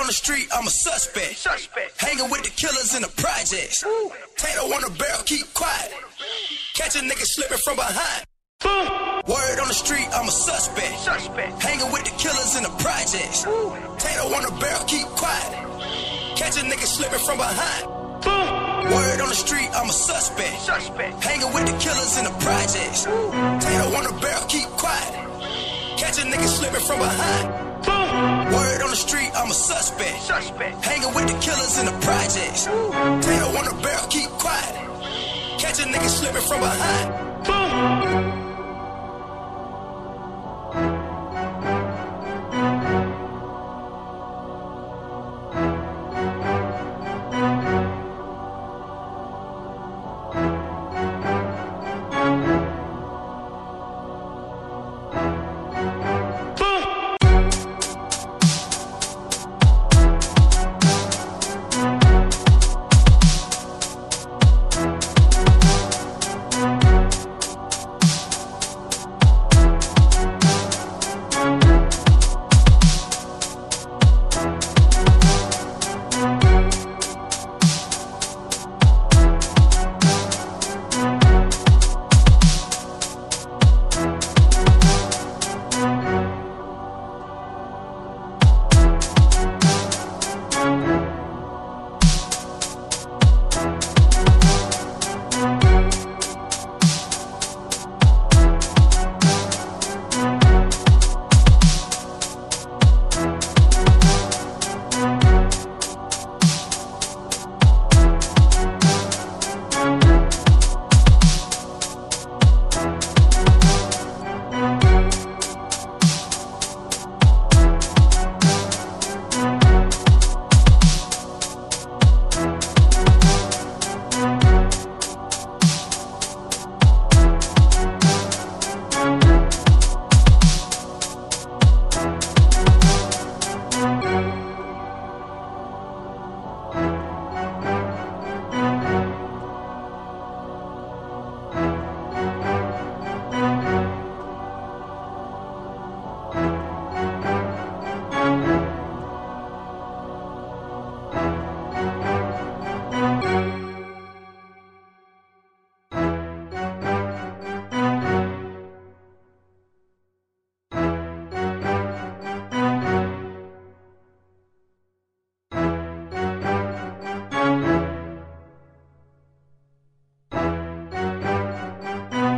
the street, I'm a suspect. Hanging with the killers in the projects. Tato on the barrel, keep quiet. Catch a nigga slipping from behind. Word on the street, I'm a suspect. Hanging with the killers in the projects. Tato on the barrel, keep quiet. Catch a nigga slipping from behind. Word on the street, I'm a suspect. Hanging with the killers in the projects. Tato on the barrel, keep quiet. Catch a nigga slipping from behind. Word on the street, I'm a suspect. Hanging with the killers in the projects. Tato on the barrel, keep quiet. Catch a nigga slipping from behind.